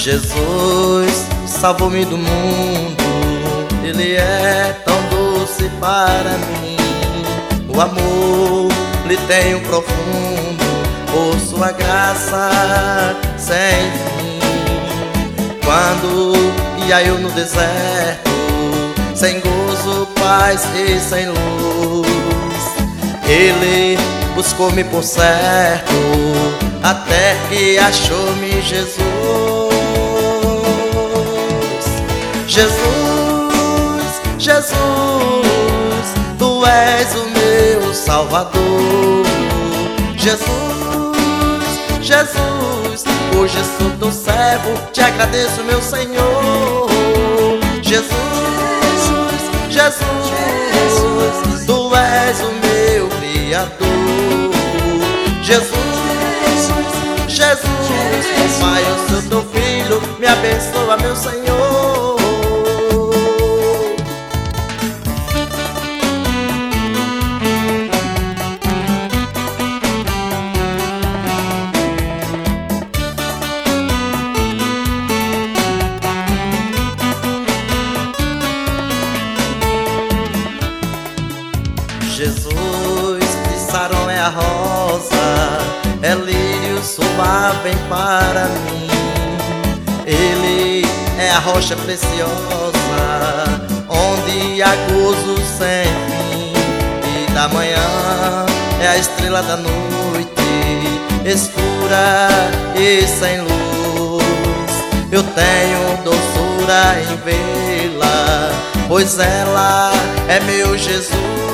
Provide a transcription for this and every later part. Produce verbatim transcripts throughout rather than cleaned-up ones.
Jesus salvou-me do mundo, Ele é tão doce para mim. O amor lhe tenho profundo, por sua graça sem fim. Quando ia eu no deserto, sem gozo, paz e sem luz, Ele buscou-me por certo, até que achou-me Jesus. Jesus, Jesus, Tu és o meu Salvador. Jesus, Jesus, hoje sou Teu servo, te agradeço, meu Senhor. Jesus, Jesus, Tu és o meu Criador. Jesus, Jesus, Pai, eu sou Teu filho, me abençoa, meu Senhor. Jesus, de Saron é a rosa, é lírio suave para mim. Ele é a rocha preciosa, onde há gozo sem fim. E da manhã é a estrela da noite, escura e sem luz. Eu tenho doçura em vê-la, pois ela é meu Jesus.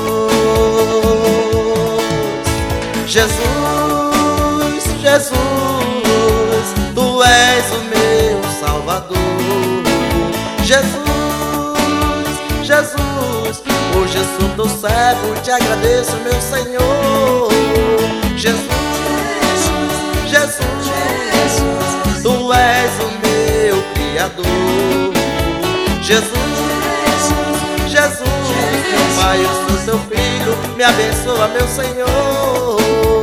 Jesus, Jesus, Tu és o meu Salvador. Jesus, Jesus, hoje sou Teu servo, te agradeço, meu Senhor. Jesus, Jesus, Tu és o meu Criador. Jesus, Jesus, meu Pai, eu sou Teu filho, me abençoa, meu Senhor.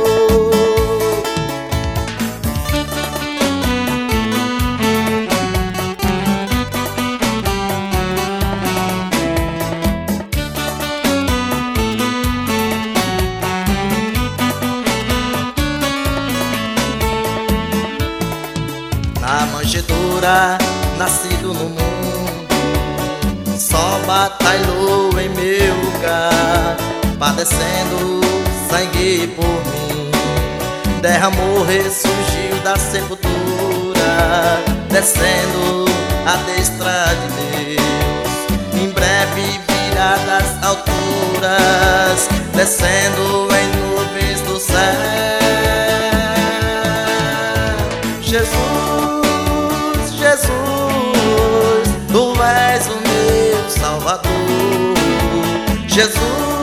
Na manjedoura, nascido no mundo, só batalhou em meu lugar, padecendo sangue por mim. Derramou, ressurgiu da sepultura, descendo à destra de Deus. Em breve virá das alturas, descendo em nuvens do céu. Jesus, Jesus, Tu és o meu Salvador. Jesus,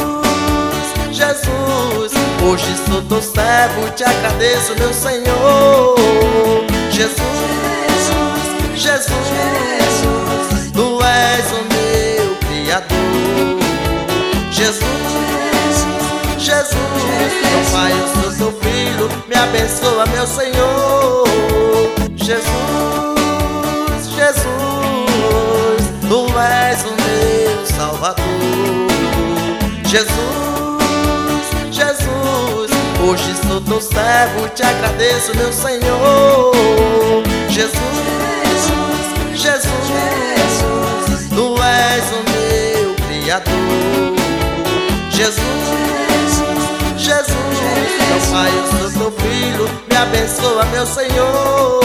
Jesus, hoje sou Teu servo, te agradeço, meu Senhor. Jesus, Jesus, Tu és o meu Criador. Jesus, Jesus, meu Pai, eu sou Teu filho, me abençoa, meu Senhor. Jesus, Jesus, Tu és o meu Salvador. Jesus, Jesus, hoje sou Teu servo, te agradeço, meu Senhor. Jesus, Jesus, Tu és o meu Criador. Jesus, Jesus, meu Pai, eu sou Teu filho, me abençoa, meu Senhor.